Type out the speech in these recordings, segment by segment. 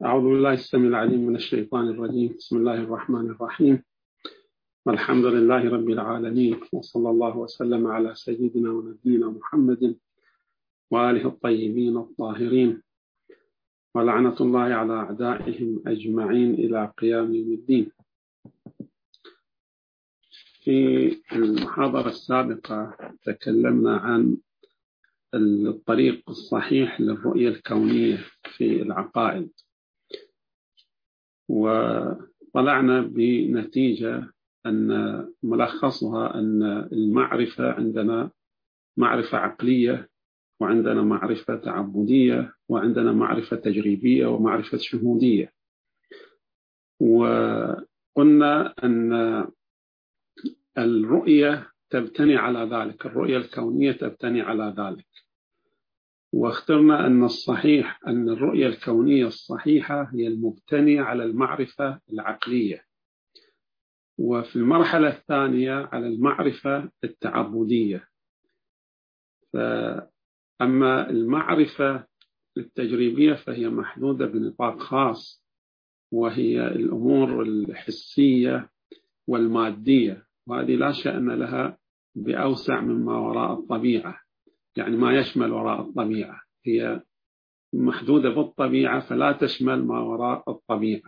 أعوذ بالله السميع العليم من الشيطان الرجيم. بسم الله الرحمن الرحيم، والحمد لله رب العالمين، وصلى الله وسلم على سيدنا ونبينا محمد وآله الطيبين الطاهرين، ولعنة الله على أعدائهم أجمعين إلى قيام يوم الدين. في المحاضرة السابقة تكلمنا عن الطريق الصحيح للرؤية الكونية في العقائد، وطلعنا بنتيجة أن ملخصها أن المعرفة عندنا معرفة عقلية، وعندنا معرفة تعبدية، وعندنا معرفة تجريبية، ومعرفة شهودية. وقلنا أن الرؤية تبتني على ذلك، الرؤية الكونية تبتني على ذلك، واخترنا أن الصحيح أن الرؤية الكونية الصحيحة هي المبتنية على المعرفة العقلية، وفي المرحلة الثانية على المعرفة التعبدية. أما المعرفة التجريبية فهي محدودة بنطاق خاص، وهي الأمور الحسية والمادية، وهذه لا شأن لها بأوسع مما وراء الطبيعة، يعني ما يشمل وراء الطبيعة، هي محدودة بالطبيعة فلا تشمل ما وراء الطبيعة.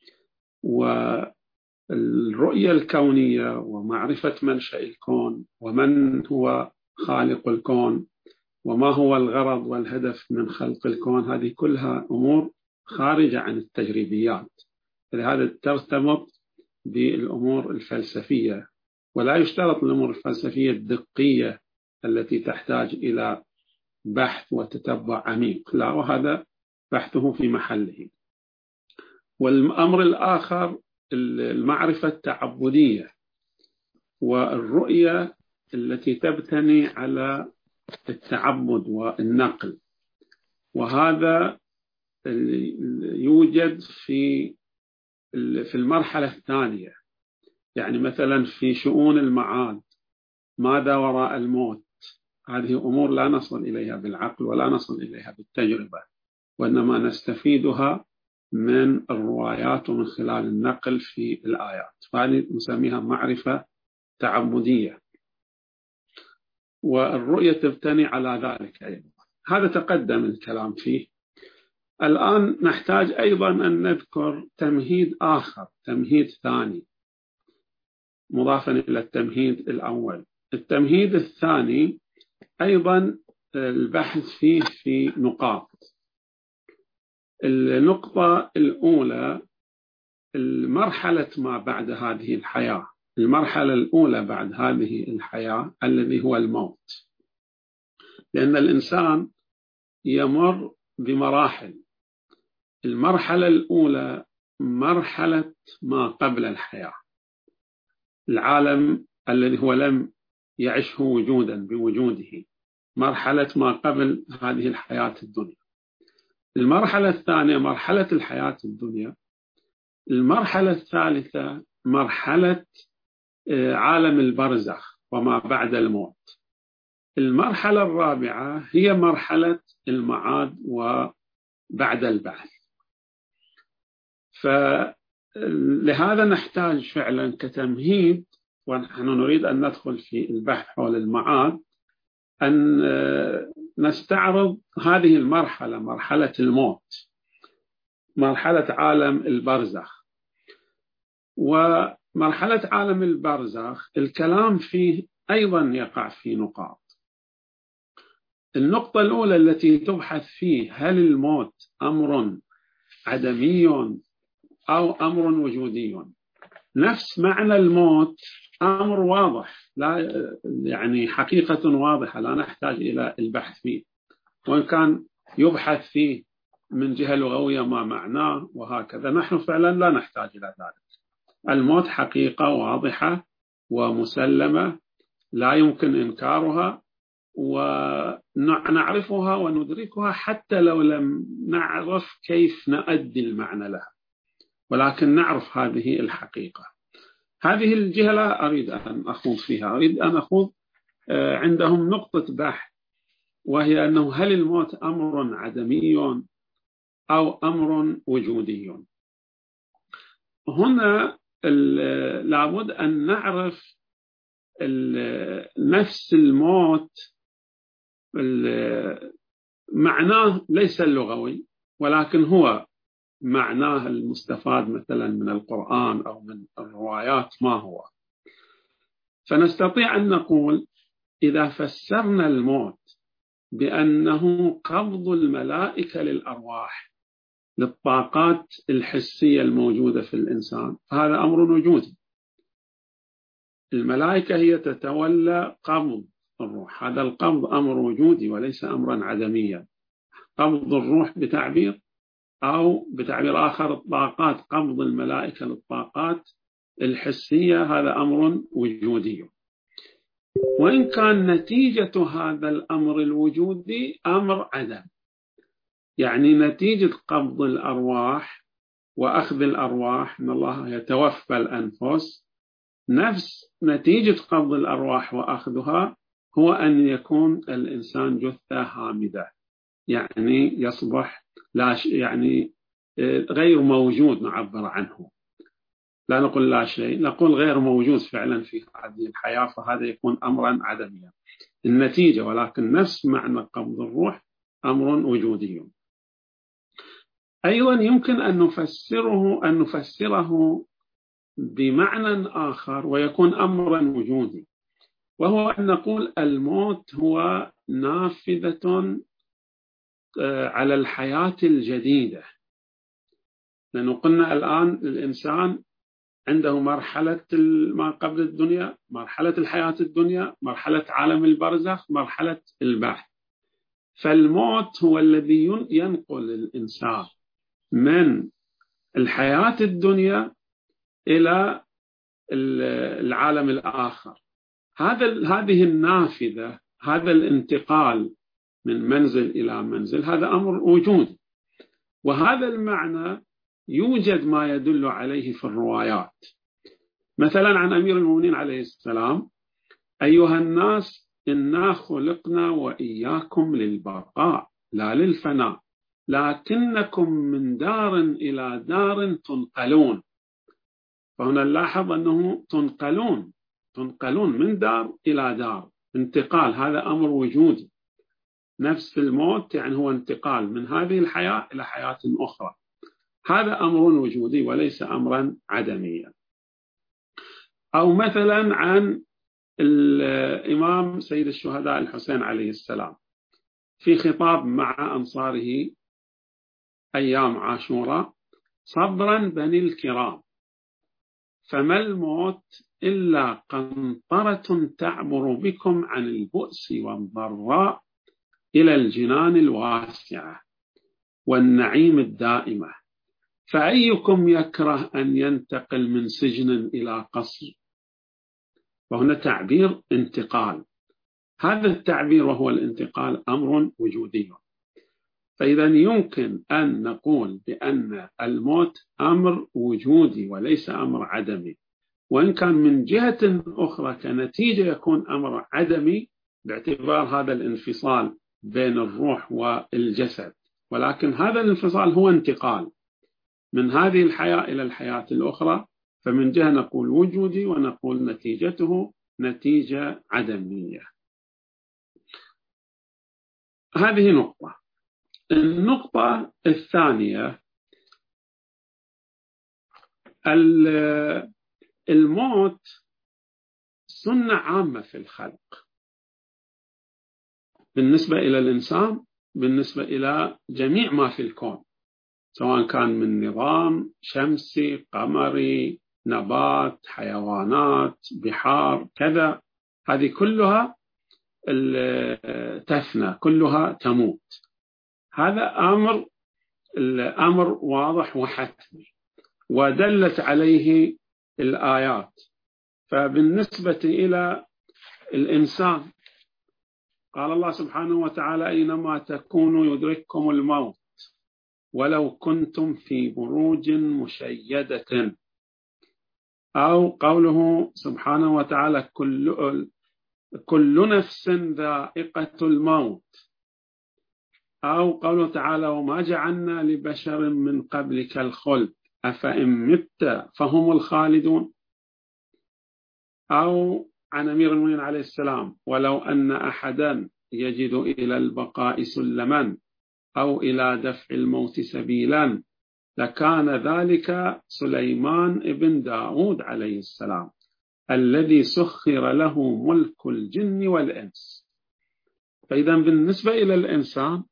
والرؤية الكونية ومعرفة منشأ الكون ومن هو خالق الكون وما هو الغرض والهدف من خلق الكون، هذه كلها أمور خارجة عن التجريبيات، لهذا ترتبط بالأمور الفلسفية، ولا يشترط الأمور الفلسفية الدقية التي تحتاج إلى بحث وتتبع عميق، لا، وهذا بحثه في محله. والأمر الآخر المعرفة التعبدية والرؤية التي تبتني على التعبد والنقل، وهذا يوجد في المرحلة الثانية، يعني مثلا في شؤون المعاد، ماذا وراء الموت، هذه أمور لا نصل إليها بالعقل ولا نصل إليها بالتجربة، وإنما نستفيدها من الروايات ومن خلال النقل في الآيات، فهذه نسميها معرفة تعبدية، والرؤية تبتني على ذلك أيضا. هذا تقدم الكلام فيه. الآن نحتاج أيضا أن نذكر تمهيد آخر، تمهيد ثاني مضافا إلى التمهيد الأول. التمهيد الثاني أيضا البحث فيه في نقاط. النقطة الأولى المرحلة ما بعد هذه الحياة، المرحلة الأولى بعد هذه الحياة الذي هو الموت، لأن الإنسان يمر بمراحل. المرحلة الأولى مرحلة ما قبل الحياة، العالم الذي هو لم يعشه وجودا بوجوده، مرحلة ما قبل هذه الحياة الدنيا. المرحلة الثانية مرحلة الحياة الدنيا. المرحلة الثالثة مرحلة عالم البرزخ وما بعد الموت. المرحلة الرابعة هي مرحلة المعاد وبعد البعث. فلهذا نحتاج فعلا كتمهيد، ونحن نريد أن ندخل في البحث حول المعاد، أن نستعرض هذه المرحلة، مرحلة الموت، مرحلة عالم البرزخ. ومرحلة عالم البرزخ الكلام فيه أيضا يقع في نقاط. النقطة الأولى التي تبحث فيه هل الموت أمر عدمي أو أمر وجودي. نفس معنى الموت أمر واضح، لا يعني حقيقة واضحة لا نحتاج إلى البحث فيه، وإن كان يبحث فيه من جهة لغوية ما معناه وهكذا، نحن فعلا لا نحتاج إلى ذلك. الموت حقيقة واضحة ومسلمة لا يمكن إنكارها، ونعرفها وندركها حتى لو لم نعرف كيف نؤدي المعنى لها، ولكن نعرف هذه الحقيقة. هذه الجهة لا أريد أن أخوض فيها، أريد أن أخوض عندهم نقطة بحث، وهي أنه هل الموت أمر عدمي أو أمر وجودي. هنا لابد أن نعرف نفس الموت معناه ليس اللغوي، ولكن هو معناه المستفاد مثلا من القرآن أو من الروايات ما هو. فنستطيع أن نقول إذا فسرنا الموت بأنه قبض الملائكة للأرواح للطاقات الحسية الموجودة في الإنسان، هذا أمر وجودي. الملائكة هي تتولى قبض الروح، هذا القبض أمر وجودي وليس أمرا عدميا. قبض الروح بتعبير، أو بتعبير آخر الطاقات، قبض الملائكة للطاقات الحسية، هذا أمر وجودي. وإن كان نتيجة هذا الأمر الوجودي أمر عدم، يعني نتيجة قبض الأرواح وأخذ الأرواح، إن الله يتوفى الأنفس، نفس نتيجة قبض الأرواح وأخذها هو أن يكون الإنسان جثة هامدة، يعني يصبح يعني غير موجود، نعبر عنه، لا نقول لا شيء، نقول غير موجود فعلا في هذه الحياة، فهذا يكون أمرا عدميا النتيجة، ولكن نفس معنى قبض الروح أمر وجودي. أيضا يمكن أن نفسره بمعنى آخر ويكون أمرا وجودي، وهو أن نقول الموت هو نافذة على الحياة الجديدة. لأنه قلنا الآن الإنسان عنده مرحلة ما قبل الدنيا، مرحلة الحياة الدنيا، مرحلة عالم البرزخ، مرحلة البعث. فالموت هو الذي ينقل الإنسان من الحياة الدنيا إلى العالم الآخر. هذه النافذة، هذا الانتقال من منزل إلى منزل، هذا أمر وجودي. وهذا المعنى يوجد ما يدل عليه في الروايات، مثلا عن أمير المؤمنين عليه السلام: أيها الناس إنا خلقنا وإياكم للبقاء لا للفناء، لكنكم من دار إلى دار تنقلون. فهنا نلاحظ أنه تنقلون من دار إلى دار، انتقال، هذا أمر وجودي. نفس الموت يعني هو انتقال من هذه الحياة إلى حياة أخرى، هذا أمر وجودي وليس أمرا عدميا. أو مثلا عن الإمام سيد الشهداء الحسين عليه السلام في خطاب مع أنصاره أيام عاشوراء: صبرا بني الكرام، فما الموت إلا قنطرة تعبر بكم عن البؤس والضراء إلى الجنان الواسعة والنعيم الدائمة، فأيكم يكره أن ينتقل من سجن إلى قصر. وهنا تعبير انتقال، هذا التعبير وهو الانتقال أمر وجودي. فإذا يمكن أن نقول بأن الموت أمر وجودي وليس أمر عدمي، وإن كان من جهة أخرى كنتيجة يكون أمر عدمي باعتبار هذا الانفصال بين الروح والجسد، ولكن هذا الانفصال هو انتقال من هذه الحياة إلى الحياة الأخرى، فمن جهة نقول وجودي ونقول نتيجته نتيجة عدمية. هذه نقطة. النقطة الثانية: الموت سنة عامة في الخلق بالنسبة إلى الإنسان، بالنسبة إلى جميع ما في الكون، سواء كان من نظام شمسي، قمري، نبات، حيوانات، بحار، كذا، هذه كلها تفنى، كلها تموت. هذا الأمر واضح وحتمي ودلت عليه الآيات. فبالنسبة إلى الإنسان قال الله سبحانه وتعالى: أينما تكونوا يدرككم الموت ولو كنتم في بروج مشيدة. أو قوله سبحانه وتعالى: كل نفس ذائقة الموت. أو قوله تعالى وما جعلنا لبشر من قبلك الخلد أفإن مت فهم الخالدون. أو عن أمير المؤمنين عليه السلام ولو أن أحدا يجد إلى البقاء سلما أو إلى دفع الموت سبيلا لكان ذلك سليمان ابن داود عليه السلام الذي سخر له ملك الجن والإنس. فإذا بالنسبة إلى الإنسان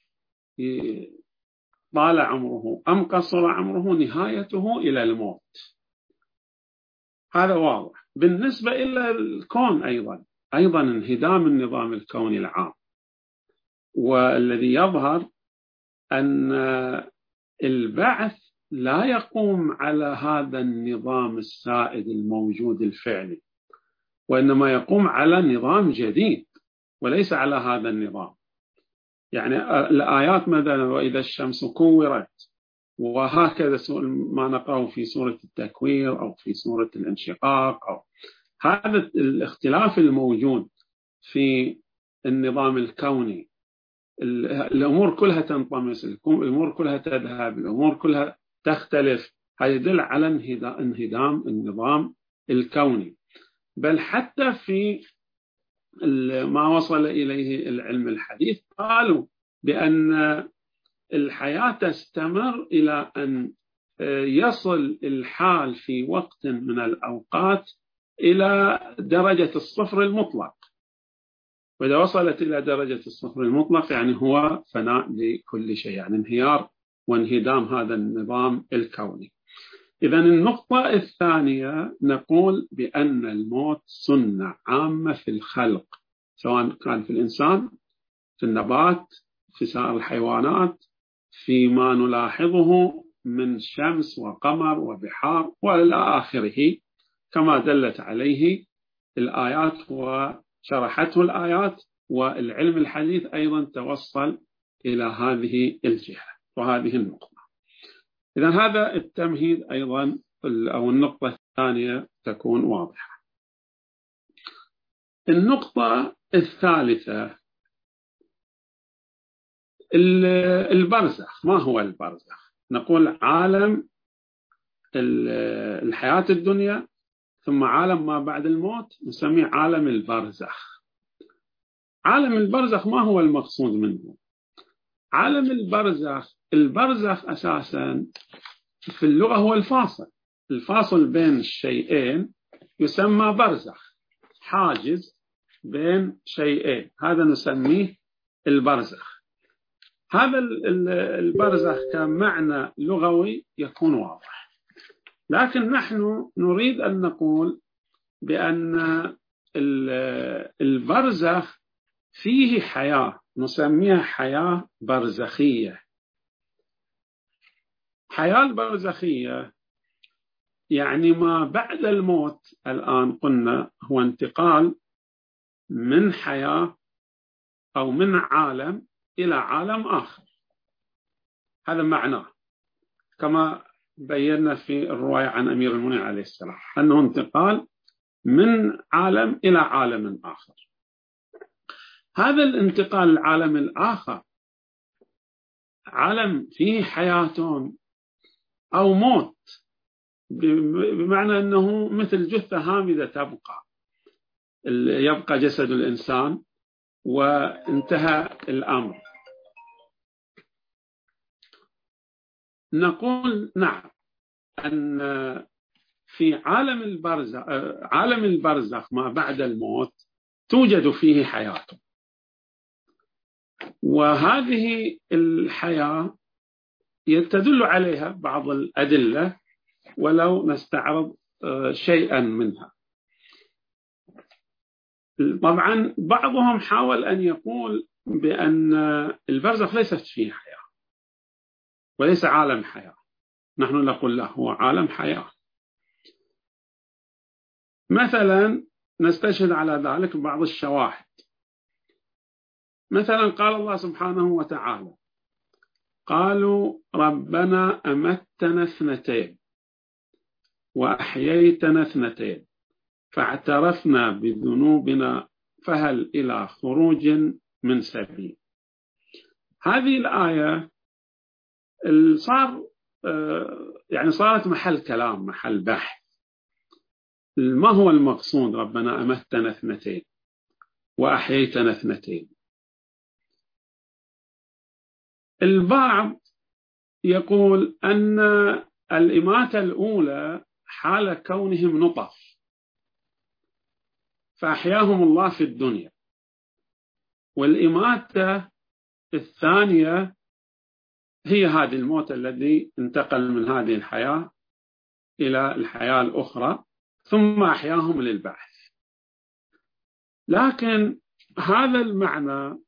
طال عمره أم قصر عمره نهايته إلى الموت، هذا واضح. بالنسبة إلى الكون أيضا انهدام النظام الكوني العام، والذي يظهر أن البعث لا يقوم على هذا النظام السائد الموجود الفعلي، وإنما يقوم على نظام جديد وليس على هذا النظام. يعني الآيات مثلا وإذا الشمس كورت وهكذا ما نقرأه في سورة التكوير أو في سورة الانشقاق، أو هذا الاختلاف الموجود في النظام الكوني، الأمور كلها تنطمس، الأمور كلها تذهب، الأمور كلها تختلف، هذا يدل على انهدام النظام الكوني. بل حتى في ما وصل إليه العلم الحديث قالوا بأن الحياة تستمر إلى أن يصل الحال في وقت من الأوقات إلى درجة الصفر المطلق، وإذا وصلت إلى درجة الصفر المطلق يعني هو فناء لكل شيء، يعني انهيار وانهدام هذا النظام الكوني. إذن النقطة الثانية نقول بأن الموت سنة عامة في الخلق، سواء كان في الإنسان، في النبات، في سائر الحيوانات، فيما نلاحظه من شمس وقمر وبحار وإلى آخره، كما دلت عليه الآيات وشرحته الآيات، والعلم الحديث أيضا توصل إلى هذه الجهة وهذه النقطة. إذن هذا التمهيد أيضا أو النقطة الثانية تكون واضحة. النقطة الثالثة البرزخ. ما هو البرزخ؟ نقول عالم الحياة الدنيا ثم عالم ما بعد الموت نسميه عالم البرزخ. عالم البرزخ ما هو المقصود منه؟ عالم البرزخ أساسا في اللغة هو الفاصل بين الشيئين يسمى برزخ، حاجز بين شيئين، هذا نسميه البرزخ. هذا البرزخ كمعنى لغوي يكون واضح، لكن نحن نريد أن نقول بأن البرزخ فيه حياة نسميها حياة برزخية. حياة البرزخية يعني ما بعد الموت. الآن قلنا هو انتقال من حياة أو من عالم إلى عالم آخر، هذا معناه كما بينا في الرواية عن أمير المؤمنين عليه السلام أنه انتقال من عالم إلى عالم آخر. هذا الانتقال للعالم الآخر عالم فيه حياة أو موت، بمعنى أنه مثل جثة هامدة تبقى، يبقى جسد الإنسان وانتهى الأمر. نقول نعم أن في عالم البرزخ ما بعد الموت توجد فيه حياة، وهذه الحياة يتدل عليها بعض الأدلة ولو نستعرض شيئا منها. طبعا بعضهم حاول أن يقول بأن البرزخ ليست فيه حياة وليس عالم حياة، نحن نقول له هو عالم حياة. مثلا نستشهد على ذلك بعض الشواهد. مثلا قال الله سبحانه وتعالى قالوا ربنا أمتنا 2 وأحييتنا 2 فاعترفنا بذنوبنا فهل إلى خروج من سبيل. هذه الآية يعني صارت محل كلام، محل بحث. ما هو المقصود ربنا أمتنا اثنتين وأحييتنا اثنتين؟ البعض يقول أن الإماتة الأولى حال كونهم نطف فأحياهم الله في الدنيا، والإماتة الثانية هي هذه الموت الذي انتقل من هذه الحياة إلى الحياة الأخرى ثم أحياهم للبعث. لكن هذا المعنى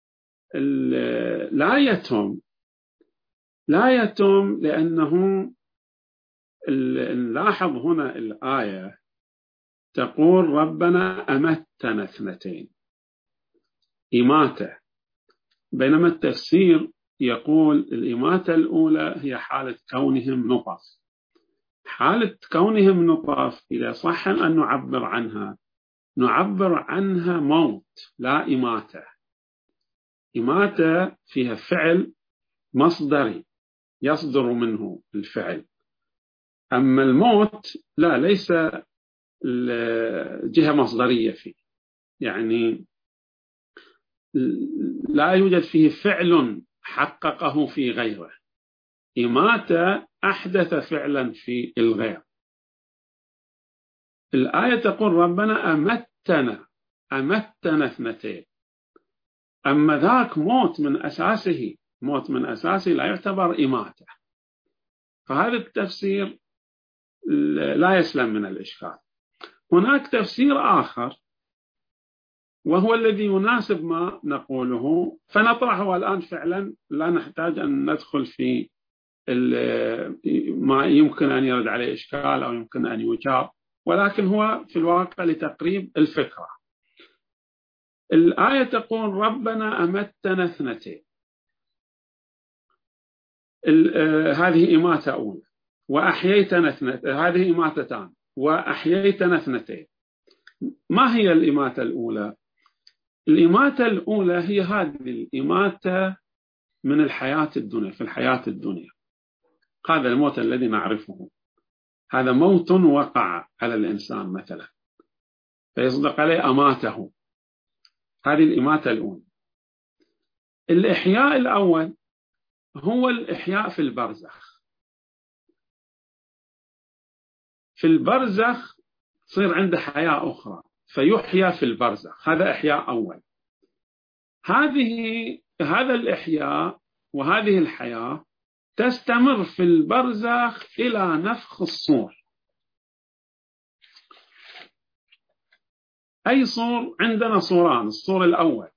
لا يتم لأنه نلاحظ هنا الآية تقول ربنا أمتنا اثنتين، إماتة، بينما التفسير يقول الإماتة الأولى هي حالة كونهم نطف. حالة كونهم نطف إذا صح أن نعبر عنها موت لا إماتة. إماتة فيها فعل مصدري يصدر منه الفعل، أما الموت لا، ليس الجهة مصدرية فيه، يعني لا يوجد فيه فعل حققه في غيره. إماتة أحدث فعلا في الغير. الآية تقول ربنا أمتنا اثنتين، أما ذاك موت من أساسه لا يعتبر إماتة. فهذا التفسير لا يسلم من الإشكال. هناك تفسير آخر وهو الذي يناسب ما نقوله فنطرحه الآن. فعلا لا نحتاج أن ندخل في ما يمكن أن يرد عليه إشكال أو يمكن أن يجاب، ولكن هو في الواقع لتقريب الفكرة. الآية تقول ربنا أمتنا اثنتين، هذه إماتة أولى، وأحييتنا اثنتين، هذه إماتتان وأحييتنا اثنتين. ما هي الإماتة الأولى؟ الإماتة الأولى هي هذه الإماتة من الحياة الدنيا، في الحياة الدنيا. هذا الموت الذي نعرفه، هذا موت وقع على الإنسان مثلا فيصدق عليه أماته، هذه الإماتة الأولى. الإحياء الأول هو الإحياء في البرزخ. في البرزخ تصير عنده حياة أخرى فيحيا في البرزخ، هذا إحياء أول. هذا الإحياء وهذه الحياة تستمر في البرزخ إلى نفخ الصور. أي صور؟ عندنا صوران. الصور الأول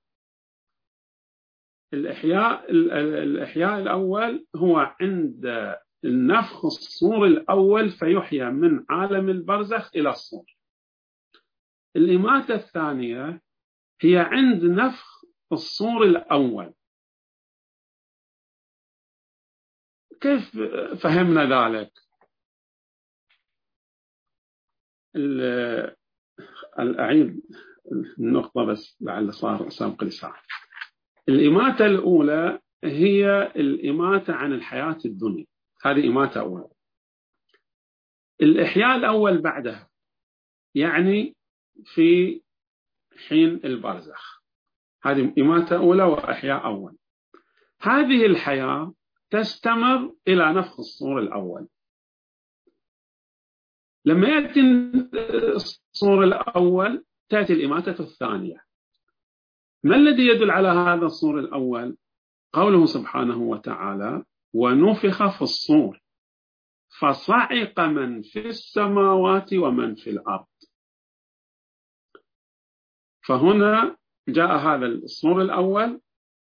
الإحياء الأول هو عند النفخ الصور الأول فيحيا من عالم البرزخ إلى الصور. الإماتة الثانية هي عند نفخ الصور الأول. كيف فهمنا ذلك؟ أعيد النقطة بس لعل صار سابق لسان. الإماتة الأولى هي الإماتة عن الحياة الدنيا، هذه إماتة أولى. الإحياء الأول بعدها يعني في حين البرزخ، هذه إماتة أولى وإحياء أول. هذه الحياة تستمر إلى نفخ الصور الأول. لما يأتي الصور الأول تأتي الإماتة الثانية. ما الذي يدل على هذا الصور الأول؟ قوله سبحانه وتعالى ونفخ في الصور فصعق من في السماوات ومن في الأرض. فهنا جاء هذا الصور الأول،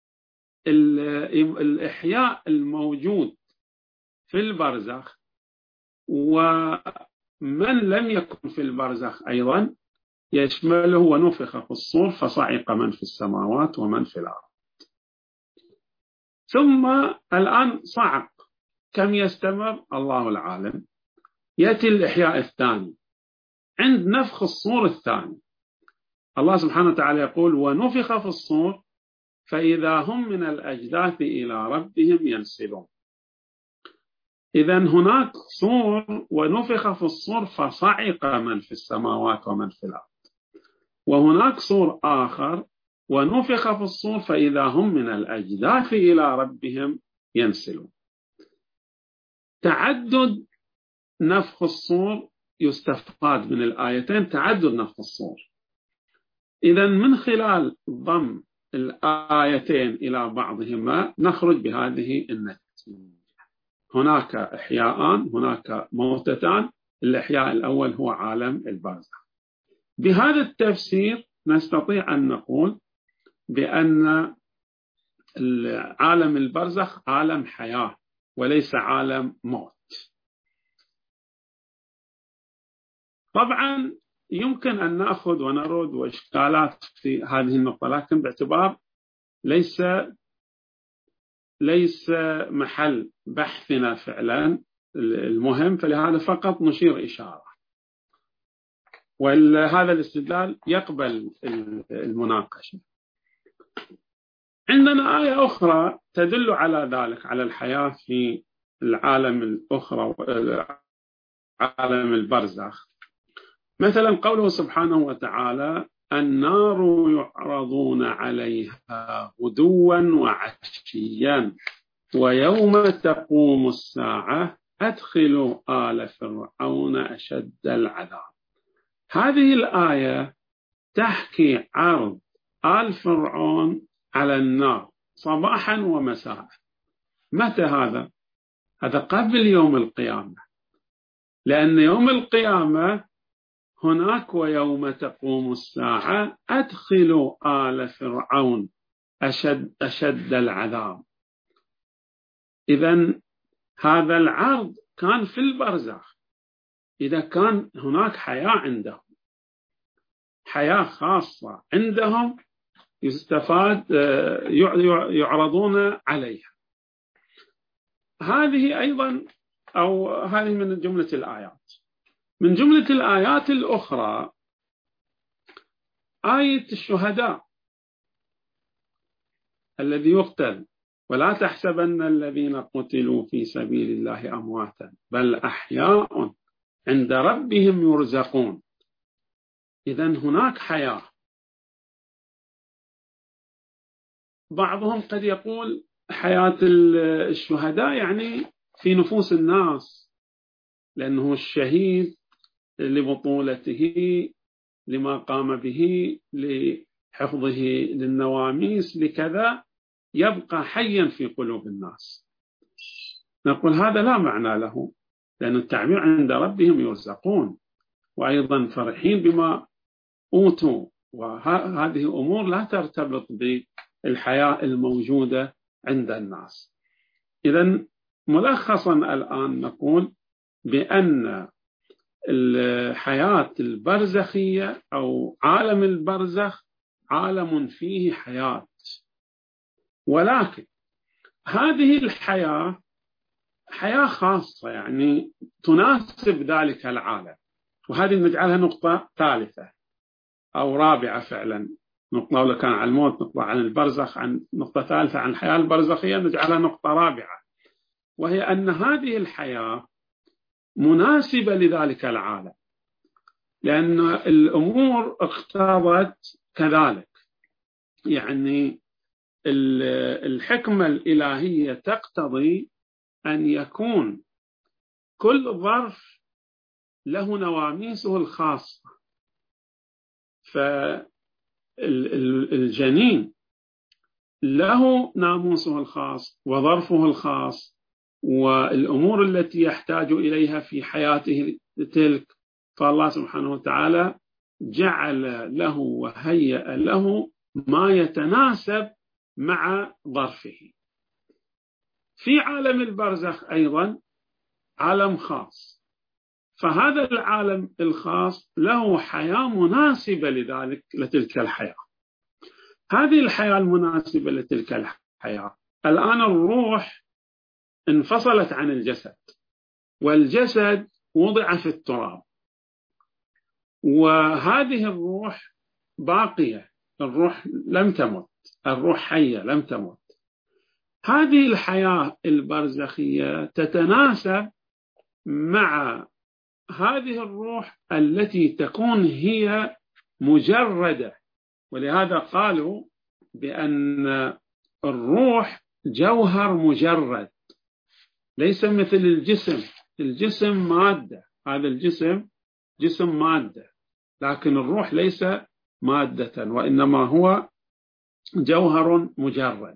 الإحياء الموجود في البرزخ، ومن لم يكن في البرزخ أيضا يشمله ونفخ في الصور فصعق من في السماوات ومن في الأرض. ثم الآن صعق كم يستمر؟ الله العالم. يأتي الإحياء الثاني عند نفخ الصور الثاني. الله سبحانه وتعالى يقول ونفخ في الصور فإذا هم من الأجداث إلى ربهم ينسلون. إذن هناك صور ونفخ في الصور فصعق من في السماوات ومن في الأرض، وهناك صور آخر ونفخ في الصور فإذا هم من الأجداث إلى ربهم ينسلون. تعدد نفخ الصور يستفاد من الآيتين، تعدد نفخ الصور. إذن من خلال ضم الآيتين إلى بعضهما نخرج بهذه النتيجة: هناك إحياءان، هناك موتتان. الإحياء الأول هو عالم البرزخ. بهذا التفسير نستطيع أن نقول بأن عالم البرزخ عالم حياة وليس عالم موت. طبعا يمكن أن نأخذ ونرد وإشكالات في هذه النقطة، لكن باعتبار ليس محل بحثنا فعلا المهم، فلهذا فقط نشير إشارة، وهذا الاستدلال يقبل المناقشة. عندنا آية أخرى تدل على ذلك، على الحياة في العالم الأخرى، عالم البرزخ. مثلا قوله سبحانه وتعالى: النار يعرضون عليها غدوا وعشيا ويوم تقوم الساعة أدخلوا آل فرعون أشد العذاب. هذه الآية تحكي عرض آل فرعون على النار صباحا ومساء. متى هذا؟ هذا قبل يوم القيامة، لأن يوم القيامة هناك ويوم تقوم الساعة أدخلوا آل فرعون أشد العذاب. إذن هذا العرض كان في البرزخ. إذا كان هناك حياة عندهم، حياة خاصة عندهم يستفاد، يعرضون عليها. هذه أيضا، أو هذه من جملة الآيات. من جملة الآيات الأخرى آية الشهداء الذي يقتل: ولا تحسبن الذين قتلوا في سبيل الله أمواتا بل أحياء عند ربهم يرزقون. إذن هناك حياة. بعضهم قد يقول حياة الشهداء يعني في نفوس الناس، لأنه الشهيد لبطولته، لما قام به، لحفظه للنواميس، لكذا يبقى حيا في قلوب الناس. نقول هذا لا معنى له، لأن التعبير عند ربهم يرزقون، وأيضا فرحين بما أوتوا، وهذه أمور لا ترتبط بالحياة الموجودة عند الناس. إذن ملخصا الآن نقول بأن الحياة البرزخية أو عالم البرزخ عالم فيه حياة، ولكن هذه الحياة حياة خاصة، يعني تناسب ذلك العالم. وهذه نجعلها نقطة ثالثة أو رابعة فعلا. نقطة أولى كان عن الموت، نقطة عن البرزخ، عن نقطة ثالثة عن الحياة البرزخية، نجعلها نقطة رابعة، وهي أن هذه الحياة مناسبة لذلك العالم، لأن الأمور اقتضت كذلك. يعني الحكمة الإلهية تقتضي أن يكون كل ظرف له نواميسه الخاصة. فالجنين له ناموسه الخاص وظرفه الخاص، والأمور التي يحتاج إليها في حياته تلك، فالله سبحانه وتعالى جعل له وهيأ له ما يتناسب مع ظرفه. في عالم البرزخ أيضا عالم خاص، فهذا العالم الخاص له حياة مناسبة لتلك الحياة. هذه الحياة المناسبة لتلك الحياة، الآن الروح انفصلت عن الجسد، والجسد وضع في التراب، وهذه الروح باقية، الروح لم تمت. الروح حية لم تمت. هذه الحياة البرزخية تتناسب مع هذه الروح التي تكون هي مجردة، ولهذا قالوا بأن الروح جوهر مجرد ليس مثل الجسم. الجسم مادة، هذا الجسم جسم مادة، لكن الروح ليس مادة وإنما هو جوهر مجرد.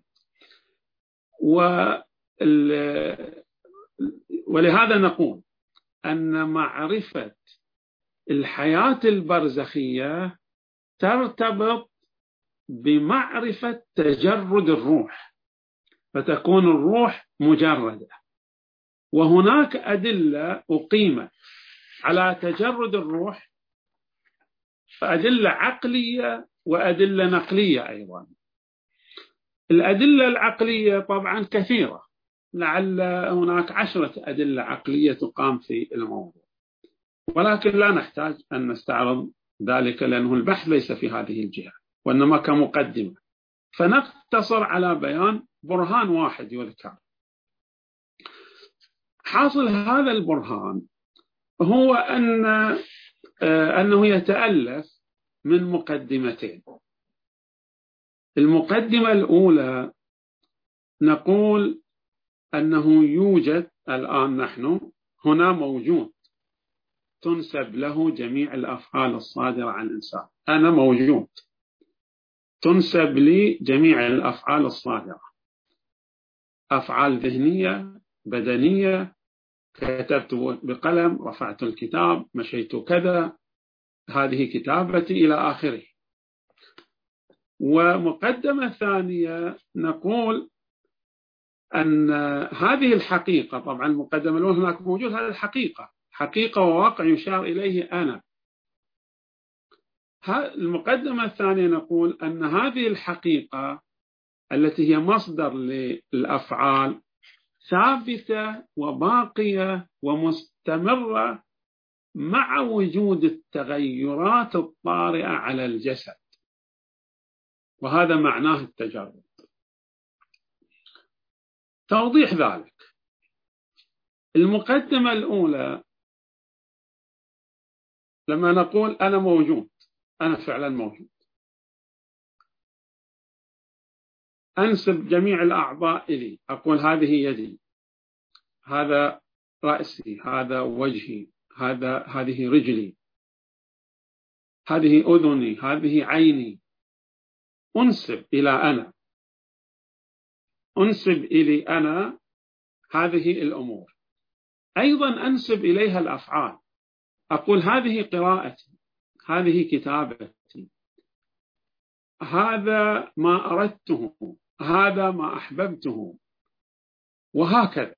ولهذا نقول أن معرفة الحياة البرزخية ترتبط بمعرفة تجرد الروح، فتكون الروح مجردة. وهناك أدلة أقيمت على تجرد الروح، أدلة عقلية وأدلة نقلية أيضا. الأدلة العقلية طبعا كثيرة، لعل هناك 10 أدلة عقلية تقام في الموضوع، ولكن لا نحتاج أن نستعرض ذلك لأنه البحث ليس في هذه الجهة وإنما كمقدمة، فنقتصر على بيان برهان واحد يذكر. حاصل هذا البرهان هو أنه يتألف من مقدمتين. المقدمة الأولى نقول أنه يوجد الآن، نحن هنا موجود تنسب له جميع الأفعال الصادرة عن الإنسان. أنا موجود تنسب لي جميع الأفعال الصادرة، أفعال ذهنية بدنية، كتبت بقلم، رفعت الكتاب، مشيت كذا، هذه كتابتي إلى آخره. ومقدمة ثانية نقول أن هذه الحقيقة، طبعا المقدمة الأولى هناك موجود هذه الحقيقة، حقيقة وواقع يشار إليه أنا. المقدمة الثانية نقول أن هذه الحقيقة التي هي مصدر للأفعال ثابتة وباقية ومستمرة مع وجود التغيرات الطارئة على الجسد، وهذا معناه التجرد. توضيح ذلك: المقدمة الأولى لما نقول أنا موجود، أنا فعلا موجود، أنسب جميع الأعضاء إلي، أقول هذه يدي، هذا رأسي، هذا وجهي، هذه رجلي، هذه أذني، هذه عيني، أنسب إلى أنا، أنسب إلي أنا هذه الأمور. أيضا أنسب إليها الأفعال، أقول هذه قراءتي، هذه كتابتي، هذا ما أردته، هذا ما أحببته، وهكذا.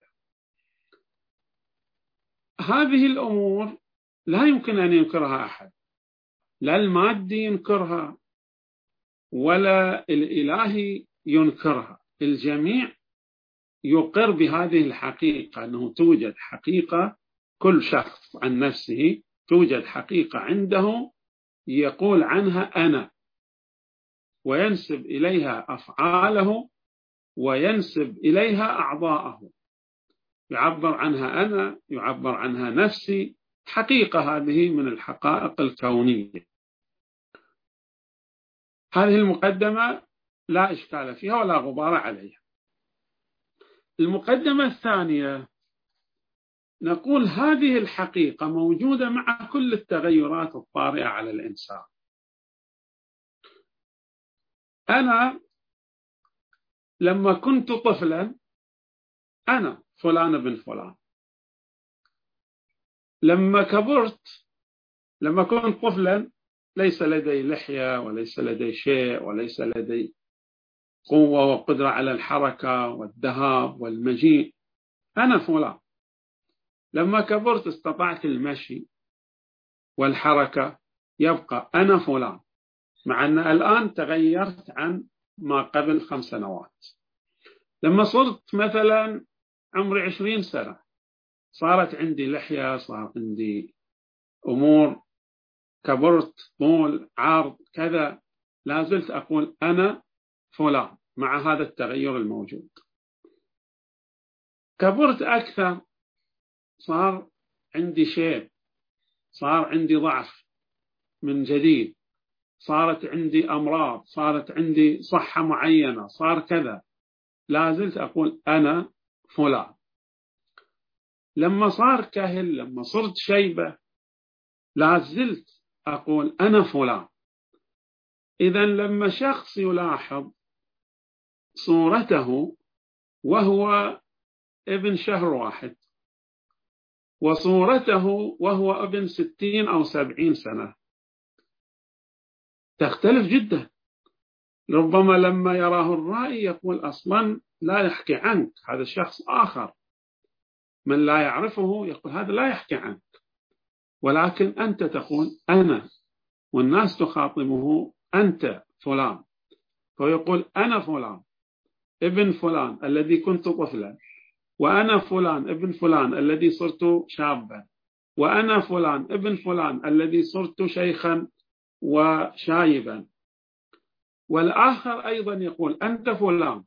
هذه الأمور لا يمكن أن ينكرها أحد، لا المادي ينكرها ولا الإلهي ينكرها، الجميع يقر بهذه الحقيقة، أنه توجد حقيقة، كل شخص عن نفسه توجد حقيقة عنده يقول عنها أنا، وينسب إليها أفعاله وينسب إليها أعضاءه، يعبر عنها أنا، يعبر عنها نفسي. حقيقة هذه من الحقائق الكونية. هذه المقدمة لا إشكال فيها ولا غبار عليها. المقدمة الثانية نقول هذه الحقيقة موجودة مع كل التغيرات الطارئة على الإنسان. أنا لما كنت طفلا أنا فلان بن فلان، لما كبرت، لما كنت طفلا ليس لدي لحية وليس لدي شيء وليس لدي قوة وقدرة على الحركة والذهاب والمجيء، أنا فلان. لما كبرت استطعت المشي والحركة، يبقى أنا فلان، مع أن الآن تغيرت عن ما قبل 5 سنوات. لما صرت مثلا عمري 20 سنة صارت عندي لحية، صار عندي أمور، كبرت، طول، عرض، كذا، لا زلت أقول أنا فلان مع هذا التغير الموجود. كبرت أكثر، صار عندي شيب، صار عندي ضعف من جديد، صارت عندي أمراض، صارت عندي صحة معينة، صار كذا، لا زلت أقول أنا فلان. لما صار كهل، لما صرت شيبة، لا زلت أقول أنا فلان. إذن لما شخص يلاحظ صورته وهو ابن شهر واحد، وصورته وهو ابن 60 أو 70 سنة، تختلف جدا. ربما لما يراه الرائي يقول أصلا لا يحكي عنك، هذا شخص آخر. من لا يعرفه يقول هذا لا يحكي عنك، ولكن أنت تقول أنا، والناس تخاطبه أنت فلان، فيقول أنا فلان ابن فلان الذي كنت طفلا، وأنا فلان ابن فلان الذي صرت شابا، وأنا فلان ابن فلان الذي صرت شيخا وشايبا. والآخر أيضا يقول أنت فلان.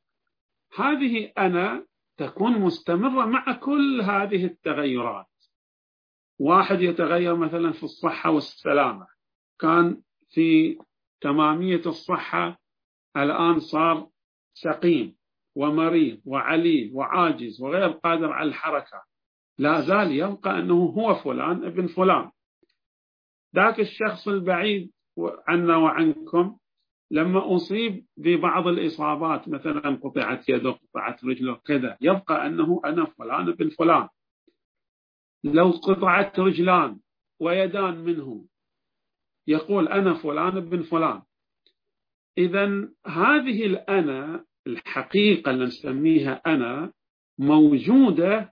هذه أنا تكون مستمرة مع كل هذه التغيرات. واحد يتغير مثلا في الصحة والسلامة، كان في تمامية الصحة، الآن صار سقيم ومريض وعليل وعاجز وغير قادر على الحركة، لا زال يبقى أنه هو فلان ابن فلان. ذاك الشخص البعيد عنا وعنكم لما أصيب ببعض الإصابات، مثلا قطعت يده، قطعت رجله كذا، يبقى أنه أنا فلان ابن فلان. لو قطعت رجلان ويدان منه يقول أنا فلان ابن فلان. إذن هذه الأنا الحقيقة اللي نسميها أنا موجودة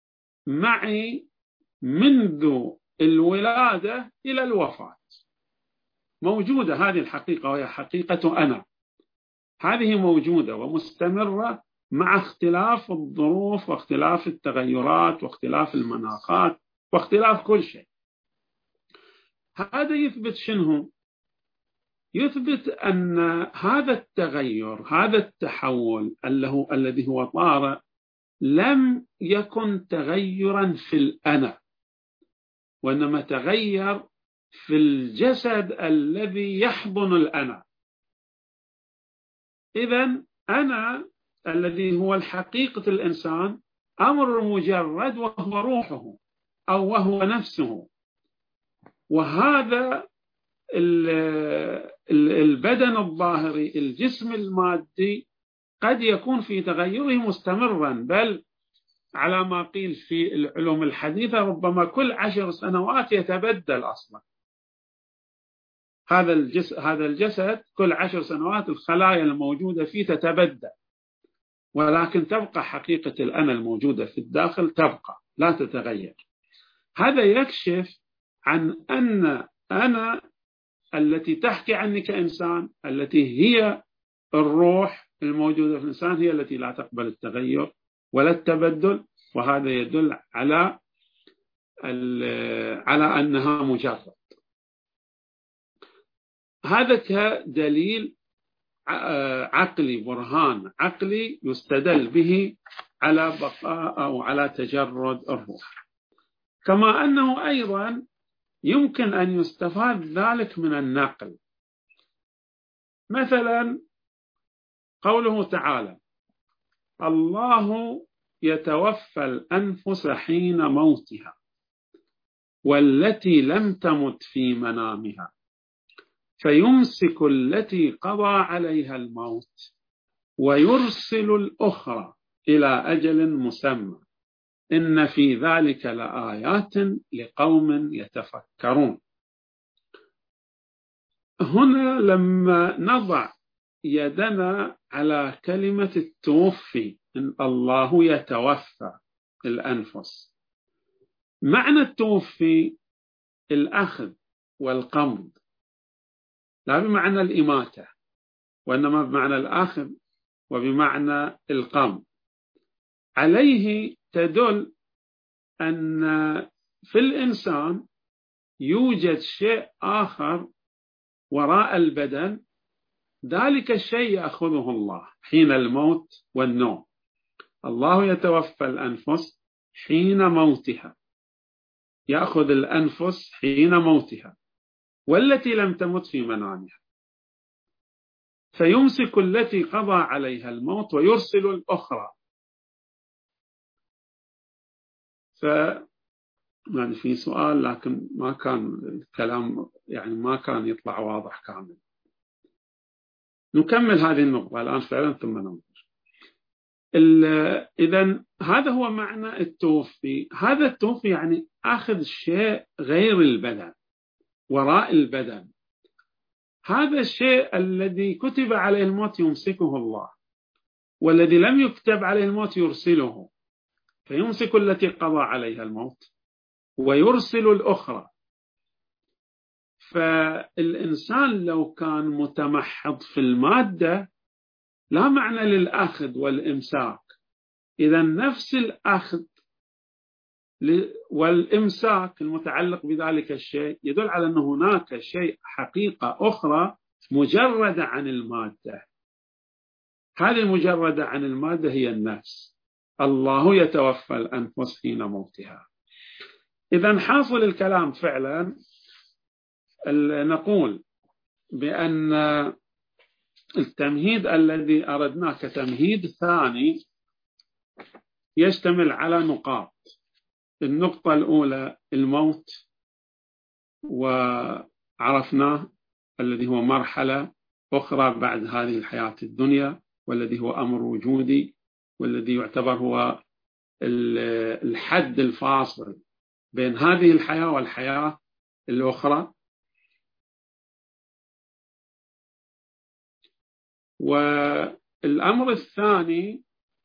معي منذ الولادة إلى الوفاة، موجودة هذه الحقيقة، وهي حقيقة أنا. هذه موجودة ومستمرة مع اختلاف الظروف واختلاف التغيرات واختلاف المناخات واختلاف كل شيء. هذا يثبت شنو؟ يثبت أن هذا التغير، هذا التحول الذي هو طارئ، لم يكن تغيرا في الأنا، وإنما تغير في الجسد الذي يحضن الأنا. إذن أنا الذي هو الحقيقة الإنسان أمر مجرد، وهو روحه أو وهو نفسه. وهذا البدن الظاهري، الجسم المادي، قد يكون في تغيره مستمرا، بل على ما قيل في العلوم الحديثة ربما كل 10 سنوات يتبدل أصلا هذا الجسد. كل 10 سنوات الخلايا الموجودة فيه تتبدل، ولكن تبقى حقيقة الأنا الموجودة في الداخل، تبقى لا تتغير. هذا يكشف عن أن أنا التي تحكي عني كإنسان، التي هي الروح الموجودة في الإنسان، هي التي لا تقبل التغير ولا التبدل. وهذا يدل على أنها مجرد. هذا كدليل عقلي، برهان عقلي يستدل به على بقاء أو على تجرد الروح. كما أنه أيضا يمكن أن يستفاد ذلك من النقل. مثلا قوله تعالى: الله يتوفى الأنفس حين موتها والتي لم تمت في منامها فيمسك التي قضى عليها الموت ويرسل الأخرى إلى أجل مسمى إن في ذلك لآيات لقوم يتفكرون. هنا لما نضع يدنا على كلمة التوفي، إن الله يتوفى الأنفس، معنى التوفي الأخذ والقبض، لا بمعنى الإماتة، وإنما بمعنى الأخذ وبمعنى القبض. عليه تدل أن في الإنسان يوجد شيء آخر وراء البدن ذلك الشيء يأخذه الله حين الموت والنوم. الله يتوفى الأنفس حين موتها، يأخذ الأنفس حين موتها، والتي لم تمت في منامها، فيمسك التي قضى عليها الموت ويرسل الأخرى. يعني في سؤال لكن ما كان الكلام يعني ما كان يطلع واضح كامل. نكمل هذه النقطة الآن فعلا ثم ننظر. إذن هذا هو معنى التوفي. هذا التوفي يعني أخذ شيء غير البدن، وراء البدن. هذا الشيء الذي كتب عليه الموت يمسكه الله، والذي لم يكتب عليه الموت يرسله، فيمسك التي قضى عليها الموت ويرسل الأخرى. فالإنسان لو كان متمحض في المادة لا معنى للأخذ والإمساك. إذا نفس الأخذ والإمساك المتعلق بذلك الشيء يدل على أن هناك شيء حقيقة أخرى مجردة عن المادة. هذه المجردة عن المادة هي النفس. الله يتوفى الأنفس حين موتها. إذا حاصل الكلام فعلا نقول بأن التمهيد الذي أردناه كتمهيد ثاني يشتمل على نقاط. النقطة الأولى الموت، وعرفناه الذي هو مرحلة أخرى بعد هذه الحياة الدنيا، والذي هو أمر وجودي، والذي يعتبر هو الحد الفاصل بين هذه الحياة والحياة الأخرى. والأمر الثاني،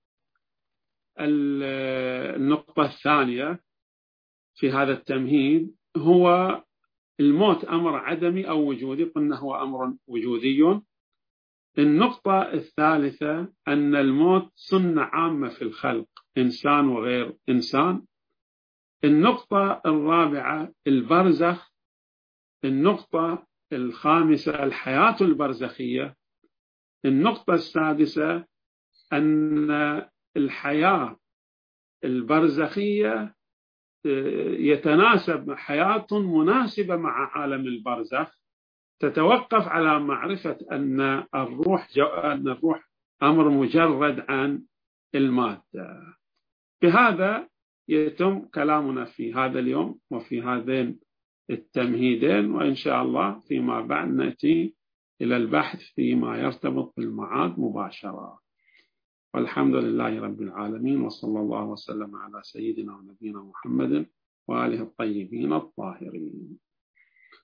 النقطة الثانية في هذا التمهيد، هو الموت أمر عدمي أو وجودي. قلنا هو أمر وجودي. النقطة الثالثة أن الموت سنة عامة في الخلق، إنسان وغير إنسان. النقطة الرابعة البرزخ. النقطة الخامسة الحياة البرزخية. النقطة السادسة أن الحياة البرزخية يتناسب حياة مناسبة مع عالم البرزخ، تتوقف على معرفة أن الروح أمر مجرد عن المادة. بهذا يتم كلامنا في هذا اليوم وفي هذين التمهيدين، وإن شاء الله فيما بعد نأتي إلى البحث فيما يرتبط بالمعاد مباشرة. والحمد لله رب العالمين، وصلى الله وسلم على سيدنا ونبينا محمد وآله الطيبين الطاهرين.